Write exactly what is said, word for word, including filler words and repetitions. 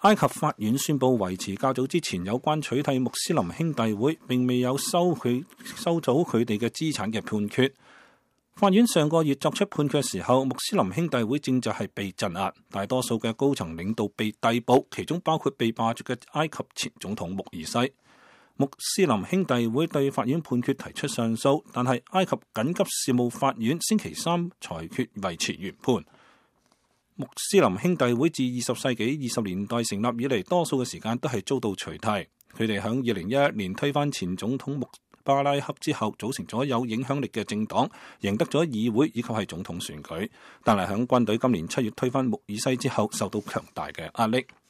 埃及法院宣布維持較早之前有關取締穆斯林兄弟會並未有收佢收走佢哋嘅資產嘅判決。法院上個月作出判決嘅時候，穆斯林兄弟會正就係被鎮壓，大多數嘅高層領導被逮捕，其中包括被罷黜嘅埃及前總統穆爾西。穆斯林兄弟會對法院判決提出上訴，但係埃及緊急事務法院星期三裁決維持原判。穆斯林兄弟會自二十世紀二十年代成立以嚟，多數嘅時間都係遭到除替。佢哋響二零一一年推翻前總統穆巴拉克之後，組成咗有影響力嘅政黨，贏得咗議會以及係總統選舉。但係響軍隊今年七月推翻穆爾西之後，受到強大嘅壓力。